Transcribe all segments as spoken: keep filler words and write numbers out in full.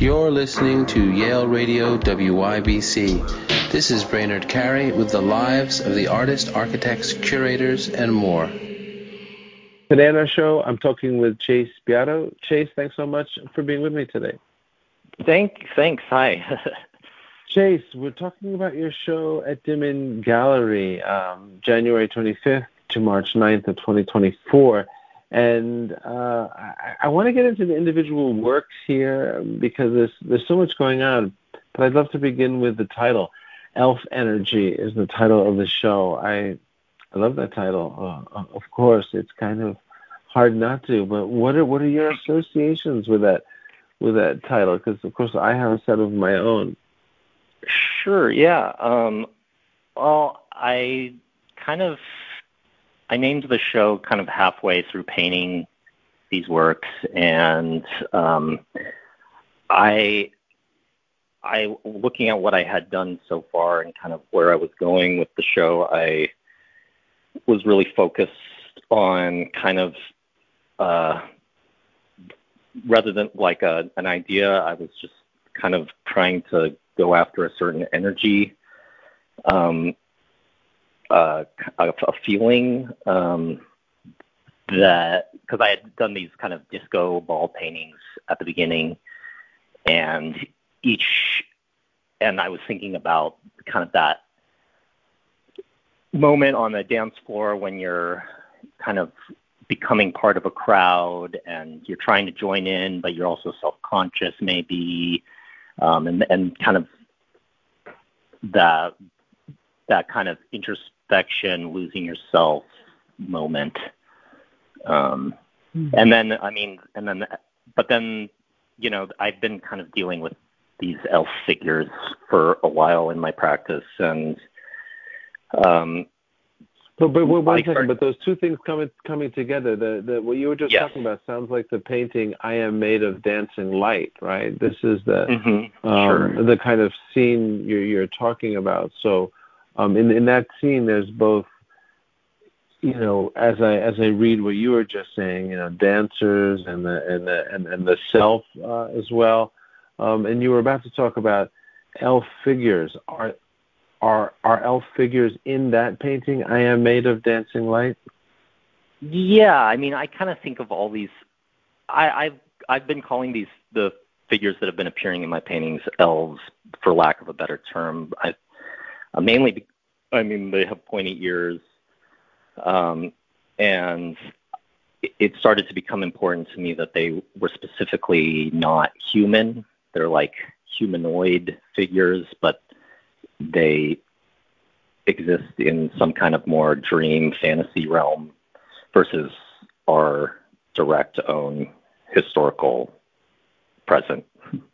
You're listening to Yale Radio W Y B C. This is Brainerd Carey with the lives of the artists, architects, curators, and more. Today on our show, I'm talking with Chase Beato. Chase, thanks so much for being with me today. Thank, thanks. Hi. Chase, we're talking about your show at Dimmen Gallery, um, January twenty-fifth to March ninth of twenty twenty-four. And uh, I, I want to get into the individual works here because there's there's so much going on. But I'd love to begin with the title. Elf Energy is the title of the show. I I love that title. Uh, of course, it's kind of hard not to. But what are what are your associations with that with that title? Because of course I have a set of my own. Sure. Yeah. Um, well, I kind of. I named the show kind of halfway through painting these works, and um, I, I, looking at what I had done so far and kind of where I was going with the show, I was really focused on kind of, uh, rather than like a, an idea, I was just kind of trying to go after a certain energy. Um, Uh, a, a feeling um, that, because I had done these kind of disco ball paintings at the beginning, and each, and I was thinking about kind of that moment on the dance floor when you're kind of becoming part of a crowd and you're trying to join in, but you're also self-conscious maybe, um, and, and kind of that, that kind of introspection, losing yourself moment. Um, mm-hmm. And then, I mean, and then, but then, you know, I've been kind of dealing with these elf figures for a while in my practice. And, um, but, but one I second, started, but those two things coming, coming together, the, the, what you were just yes. talking about sounds like the painting, I Am Made of Dancing Light, right? This is the, mm-hmm. um, sure. the kind of scene you're, you're talking about. So, Um, in in that scene, there's both, you know, as I as I read what you were just saying, you know, dancers and the and the and, and the self uh, as well. Um, and you were about to talk about elf figures. Are are are elf figures in that painting? I Am Made of Dancing Light. Yeah, I mean, I kind of think of all these. I, I've I've been calling these the figures that have been appearing in my paintings elves, for lack of a better term. I Uh, mainly, I mean, they have pointy ears, um, and it started to become important to me that they were specifically not human. They're like humanoid figures, but they exist in some kind of more dream fantasy realm versus our direct own historical present.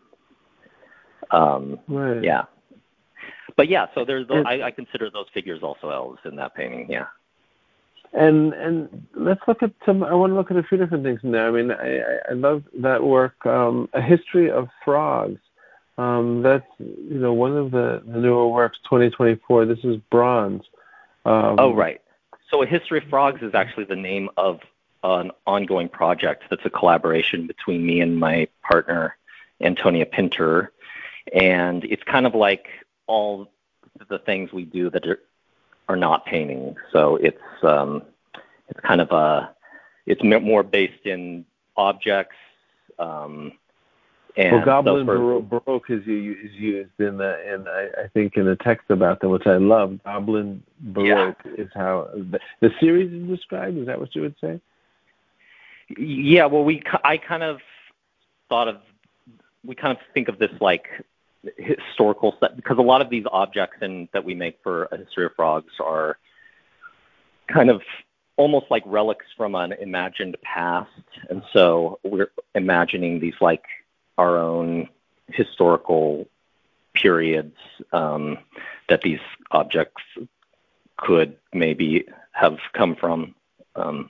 Um, right. Yeah. But yeah, so there's those, I, I consider those figures also elves in that painting. Yeah. And and let's look at some. I want to look at a few different things in there. I mean, I I love that work. Um, a History of Frogs. Um, that's you know one of the, the newer works, twenty twenty-four. This is bronze. Um, oh right. So A History of Frogs is actually the name of an ongoing project that's a collaboration between me and my partner Antonia Pinter, and it's kind of like all the things we do that are, are not painting. So it's um, it's kind of a it's more based in objects. Um, and well, Goblin were, Baroque is, is used in the in I, I think in the text about them, which I love. Goblin Baroque yeah. is how the, the series is described. Is that what you would say? Yeah. Well, we I kind of thought of we kind of think of this like historical set, because a lot of these objects in, that we make for A History of Frogs are kind of almost like relics from an imagined past, and so we're imagining these like our own historical periods um, that these objects could maybe have come from. Um,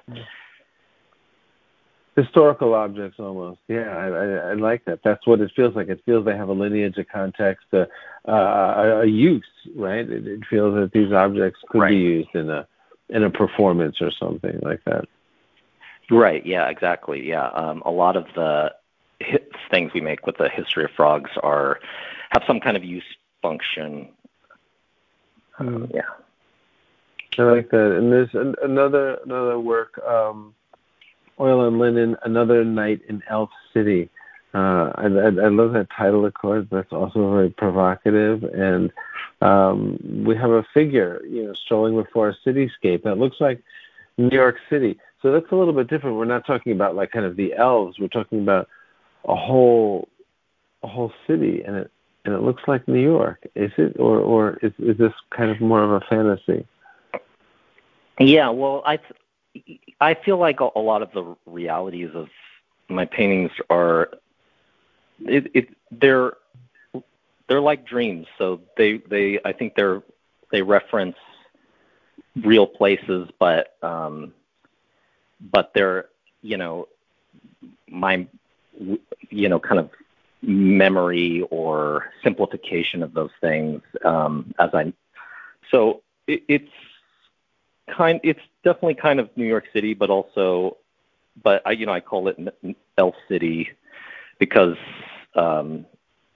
Historical objects, almost. Yeah, I, I, I like that. That's what it feels like. It feels they have a lineage, a context, a, uh, a use, right? It, it feels that these objects could right. be used in a in a performance or something like that. Right. Yeah. Exactly. Yeah. Um, a lot of the things we make with the history of frogs are have some kind of use function. Mm. Uh, yeah. I like that. And there's an, another another work, um, Oil and Linen, Another Night in Elf City. Uh, I, I, I love that title, of course. That's also very provocative. And um, we have a figure, you know, strolling before a cityscape that looks like New York City. So that's a little bit different. We're not talking about like kind of the elves. We're talking about a whole a whole city, and it and it looks like New York. Is it, or or is is this kind of more of a fantasy? Yeah, well, I th- I feel like a, a lot of the realities of my paintings are it, it they're they're like dreams. So they they I think they're they reference real places, but um, but they're you know my you know kind of memory or simplification of those things um, as I so it, it's. Kind, it's definitely kind of New York City, but also, but I, you know, I call it Elf City because um,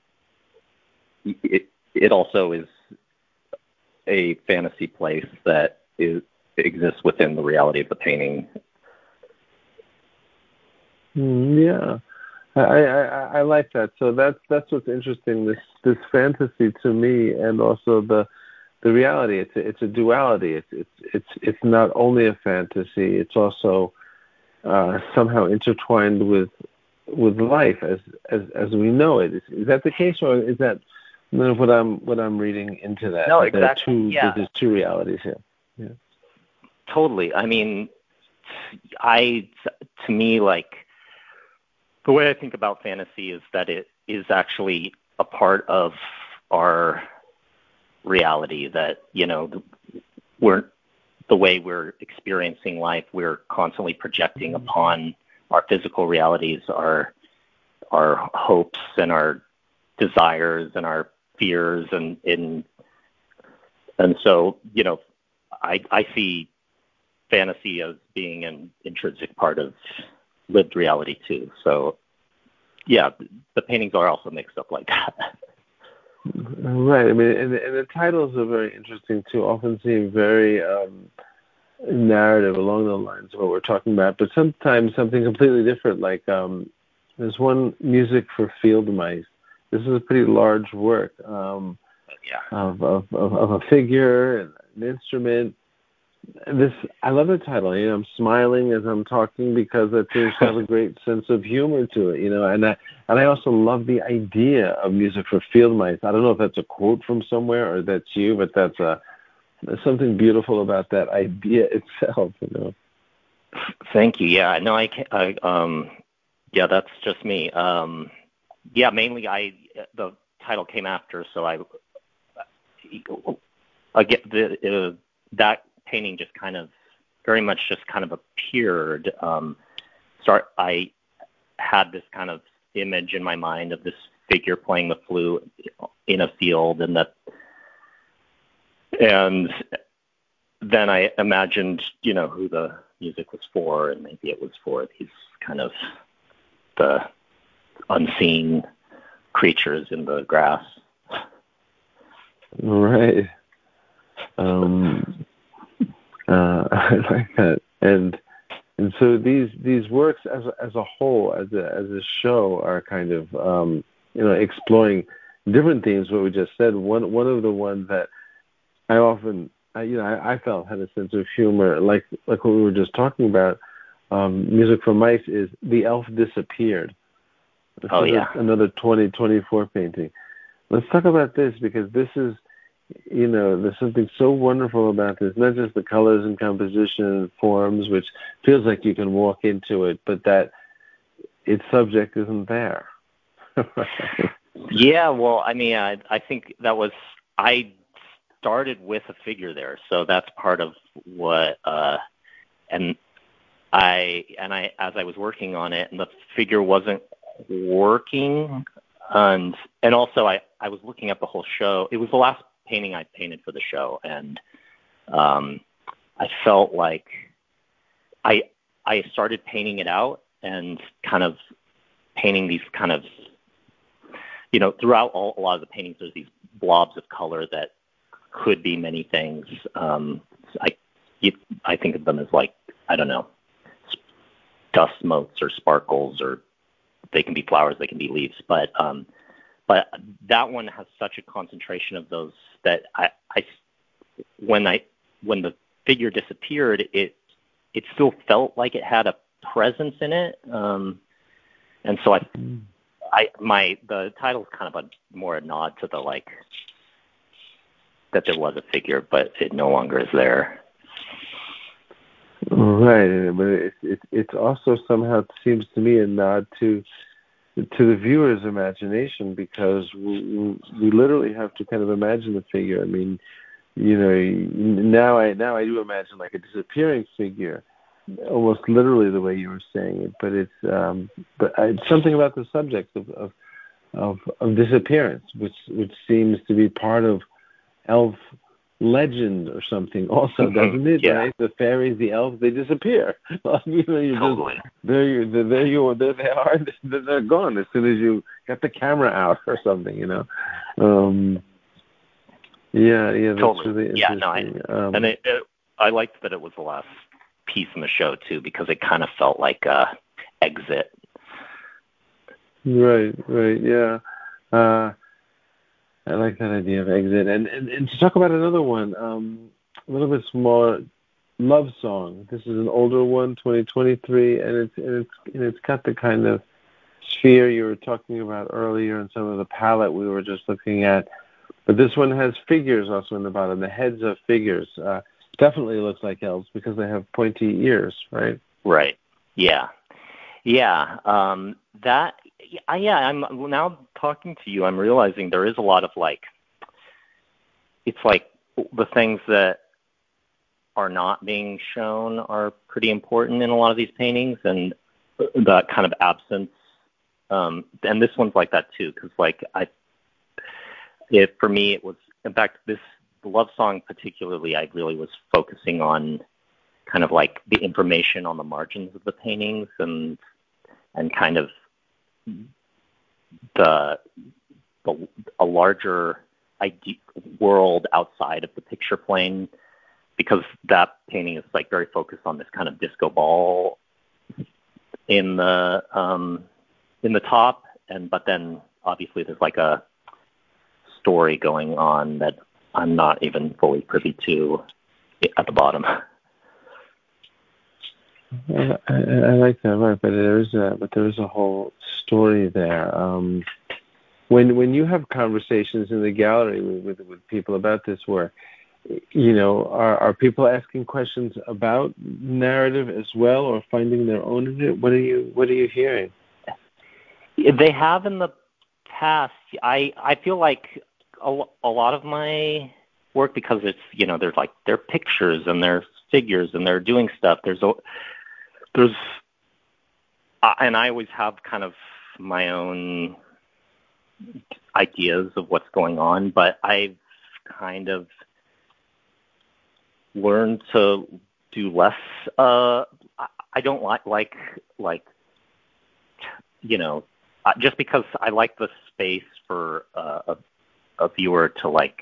it it also is a fantasy place that is exists within the reality of the painting. Mm, yeah, I, I I like that. So that's that's what's interesting. This this fantasy to me, and also the the reality. It's a, it's a duality. It's it's it's it's not only a fantasy. It's also uh, somehow intertwined with with life as as as we know it. Is, is that the case, or is that what I'm what I'm reading into that? No, that exactly. There are two, yeah. There's two realities here. Yeah. Totally. I mean, I to me like the way I think about fantasy is that it is actually a part of our reality, that you know we're the way we're experiencing life, we're constantly projecting upon our physical realities, our our hopes and our desires and our fears, and and and so you know I I see fantasy as being an intrinsic part of lived reality too. So yeah, the paintings are also mixed up like that. Right. I mean, and, and the titles are very interesting too. Often seem very um, narrative along the lines of what we're talking about, but sometimes something completely different. Like um, there's one, Music for Field Mice. This is a pretty large work um, yeah. of, of, of, of a figure and an instrument. This, I love the title. You know, I'm smiling as I'm talking because it seems to have a great sense of humor to it. You know, and I and I also love the idea of Music for Field Mice. I don't know if that's a quote from somewhere or that's you, but that's a there's something beautiful about that idea itself. You know. Thank you. Yeah. No, I, I um, yeah, that's just me. Um, yeah, mainly I the title came after, so I I get the uh, that painting just kind of very much just kind of appeared. Um, start I had this kind of image in my mind of this figure playing the flute in a field, and that, and then I imagined, you know, who the music was for, and maybe it was for these kind of the unseen creatures in the grass. Right. Um, uh, I like that, and and so these these works as a, as a whole, as a as a show, are kind of um, you know exploring different themes. What we just said. One one of the ones that I often I, you know I, I felt had a sense of humor, like like what we were just talking about. Um, Music for Mice is The Elf Disappeared. This Oh is yeah, a, another twenty twenty-four painting. Let's talk about this, because this is, you know, there's something so wonderful about this. Not just the colors and composition and forms, which feels like you can walk into it, but that its subject isn't there. Yeah, well, I mean, I, I think that was I started with a figure there, so that's part of what, uh, and I and I as I was working on it, and the figure wasn't working, and and also I I was looking at the whole show. It was the last painting I painted for the show, and um, I felt like I I started painting it out and kind of painting these kind of, you know, throughout all, a lot of the paintings, there's these blobs of color that could be many things. Um, I, you, I think of them as like, I don't know, dust motes or sparkles, or they can be flowers, they can be leaves. But um, but that one has such a concentration of those that I, I when I when the figure disappeared, it it still felt like it had a presence in it. Um, and so I, I my the title is kind of a more a nod to the like that there was a figure, but it no longer is there. Right, but it, it, it's also somehow seems to me a nod to to the viewer's imagination, because we, we literally have to kind of imagine the figure. I mean, you know, now I now I do imagine like a disappearing figure, almost literally the way you were saying it. But it's um, but it's something about the subject of of, of of disappearance, which which seems to be part of elf legend or something also, doesn't it? Yeah. Right? The fairies, the elves, they disappear. you know, you totally. Just, there you, there you, there they are. They're gone as soon as you get the camera out or something. You know. Um, yeah, yeah, that's totally. really Yeah, interesting. no, I, um, and it, it, I liked that it was the last piece in the show too, because it kind of felt like a exit. Right, right, yeah. Uh, I like that idea of exit. And, and, and to talk about another one, um, a little bit smaller, Love Song. This is an older one, twenty twenty-three, and it's and it's and it's got the kind of sphere you were talking about earlier, and some of the palette we were just looking at. But this one has figures also in the bottom, the heads of figures. Uh, definitely looks like elves because they have pointy ears, right? Right. Yeah. Yeah. Um, that. Yeah. yeah I'm now talking to you. I'm realizing there is a lot of like. It's like the things that are not being shown are pretty important in a lot of these paintings, and that kind of absence. Um, and this one's like that too, because like I. It, for me, it was, in fact, this the Love Song particularly, I really was focusing on kind of like the information on the margins of the paintings, and and kind of the, the a larger idea, world outside of the picture plane, because that painting is like very focused on this kind of disco ball in the um, in the top, and but then obviously there's like a story going on that I'm not even fully privy to at the bottom. I, I, I like that, right? But there is a but there is a whole story there. Um, when when you have conversations in the gallery with, with with people about this work, you know, are are people asking questions about narrative as well, or finding their own in it? What are you What are you hearing? They have in the past. I I feel like a, a lot of my work, because it's, you know, there's like they're pictures and they're figures and they're doing stuff. There's a there's uh, and I always have kind of my own ideas of what's going on, but I've kind of learned to do less. Uh, I, I don't like like like you know, uh, just because I like the space for uh, a a viewer to like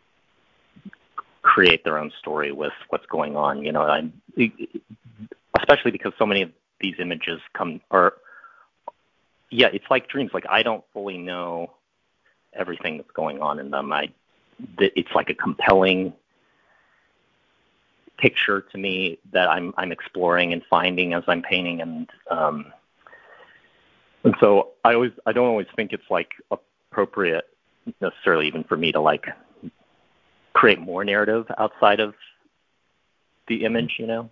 create their own story with what's going on. You know, I'm especially because so many of these images come or yeah, it's like dreams. Like I don't fully know everything that's going on in them. I it's like a compelling picture to me that I'm I'm exploring and finding as I'm painting, and um, and so I always I don't always think it's like appropriate necessarily even for me to like create more narrative outside of the image, you know.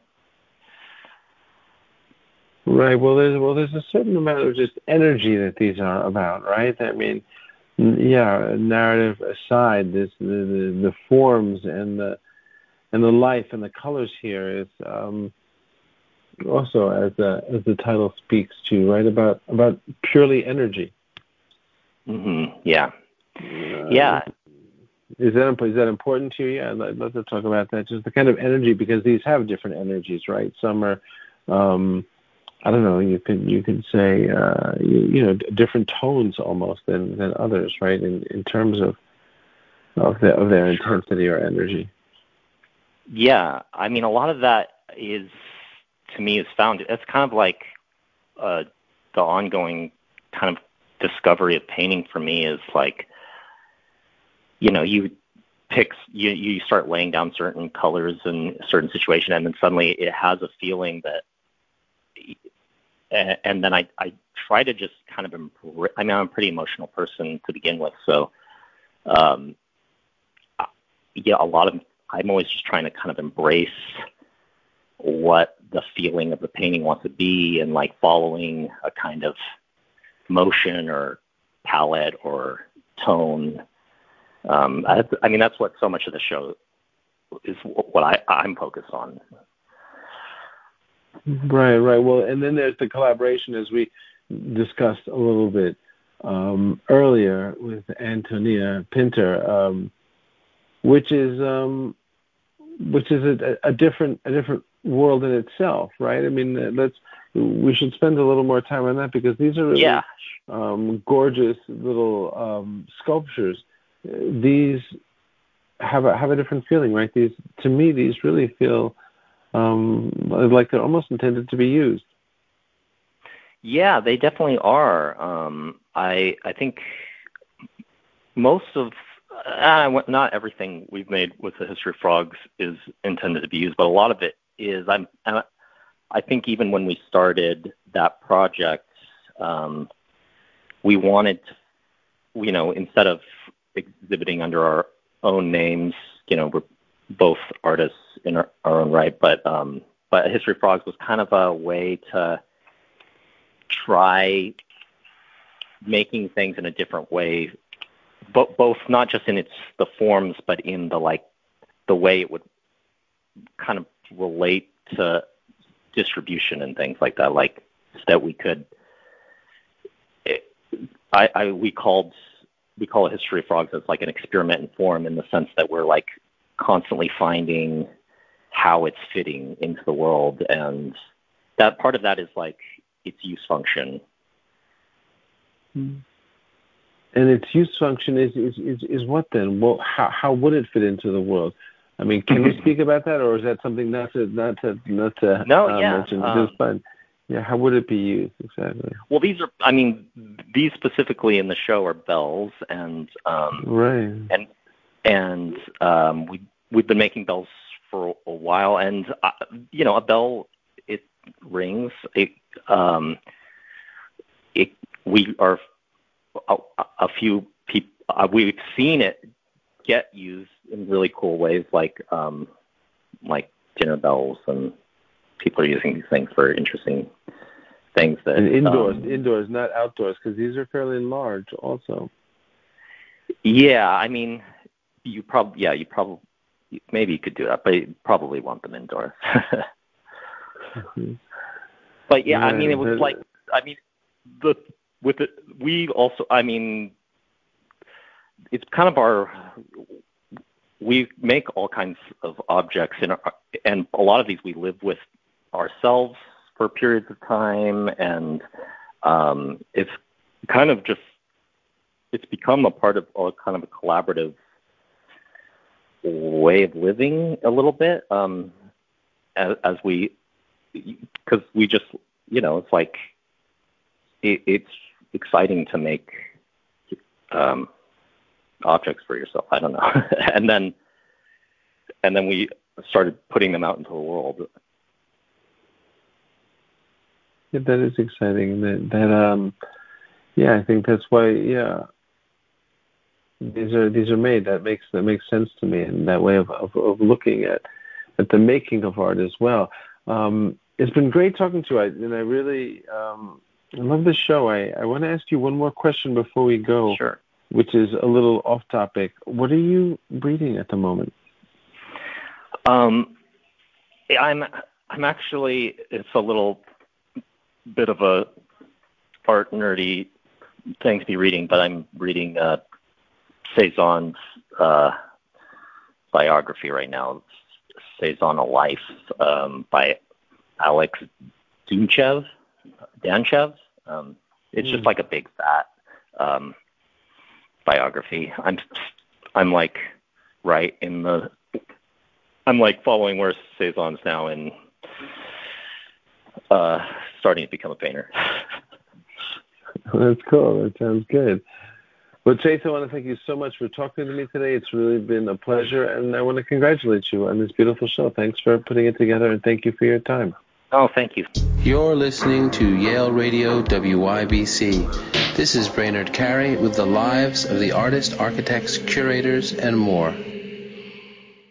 Right. Well, there's well, there's a certain amount of just energy that these are about, right? I mean, yeah, narrative aside, this the the, the forms and the and the life and the colors here is um, also, as the as the title speaks to, right, about about purely energy. Mm-hmm. Yeah. Uh, yeah. Is that is that important to you? Yeah, I'd love to talk about that. Just the kind of energy, because these have different energies, right? Some are um, I don't know. You can you can say uh, you, you know different tones almost than, than others, right? In in terms of of, the, of their intensity or energy. Yeah, I mean, a lot of that is, to me, is found. It's kind of like uh, the ongoing kind of discovery of painting for me is like, you know, you pick, you you start laying down certain colors in a certain situation, and then suddenly it has a feeling that, and then I I try to just kind of, embrace, I mean, I'm a pretty emotional person to begin with, so, um, yeah, a lot of, I'm always just trying to kind of embrace what the feeling of the painting wants to be, and like following a kind of motion or palette or tone. Um, I, I mean, that's what so much of the show is, what I, I'm focused on. Right, right. Well, and then there's the collaboration, as we discussed a little bit um, earlier, with Antonia Pinter, um, which is um, which is a, a different a different world in itself, right? I mean, let's we should spend a little more time on that, because these are really yeah. um, gorgeous little um, sculptures. These have a have a different feeling, right? These, to me, these really feel um, like they're almost intended to be used. Yeah, they definitely are. Um, I I think most of, uh, not everything we've made with the History of Frogs is intended to be used, but a lot of it is. I'm, I think even when we started that project, um, we wanted to, you know, instead of exhibiting under our own names, you know, we're both artists in our, our own right, but um, but History of Frogs was kind of a way to try making things in a different way, but both not just in its the forms, but in the like the way it would kind of relate to distribution and things like that, like that we could. It, I, I we called we call it History of Frogs as like an experiment in form, in the sense that we're like constantly finding how it's fitting into the world, and that part of that is like its use function. And its use function is is, is, is what then? Well, how how would it fit into the world? I mean, can we speak about that, or is that something not to not to not to no, uh, yeah, mention? um, Just fun. Yeah, how would it be used exactly? Well, these are, I mean, these specifically in the show are bells, and um, right, and and um, we we've been making bells for a while, and uh, you know, a bell, it rings. It um, it we are a, a few people. Uh, we've seen it get used in really cool ways, like um, like dinner bells, and people are using these things for interesting things. That and indoors, um, indoors, not outdoors, because these are fairly large, also. Yeah, I mean, you probably yeah, you probably maybe you could do that, but you probably want them indoors. mm-hmm. But yeah, Right, I mean, it was but, like, I mean, the with it, we also, I mean, it's kind of our, we make all kinds of objects, in our, and a lot of these we live with ourselves for periods of time, and um, it's kind of just, it's become a part of a kind of a collaborative way of living a little bit, um, as, as we, because we just, you know, it's like, it, it's exciting to make um, objects for yourself. I don't know. and then, and then we started putting them out into the world. Yeah, that is exciting. That, that um, yeah, I think that's why, yeah, these are these are made. That makes that makes sense to me, and that way of, of, of looking at at the making of art as well. Um, it's been great talking to you, I, and I really um, I love this show. I, I want to ask you one more question before we go, Sure. which is a little off topic. What are you reading at the moment? Um, I'm I'm actually, it's a little bit of a art nerdy thing to be reading, but I'm reading uh, Cezanne's uh, biography right now, Cezanne: A Life, um, by Alex Dunchev. Danchev. Um, it's mm. just like a big fat um, biography. I'm I'm like right in the I'm like following where Cezanne's now and uh, starting to become a painter. That's cool. That sounds good. Well, Chase, I want to thank you so much for talking to me today. It's really been a pleasure, and I want to congratulate you on this beautiful show. Thanks for putting it together, and thank you for your time. Oh, thank you. You're listening to Yale Radio W Y B C. This is Brainerd Carey with the lives of the artists, architects, curators, and more.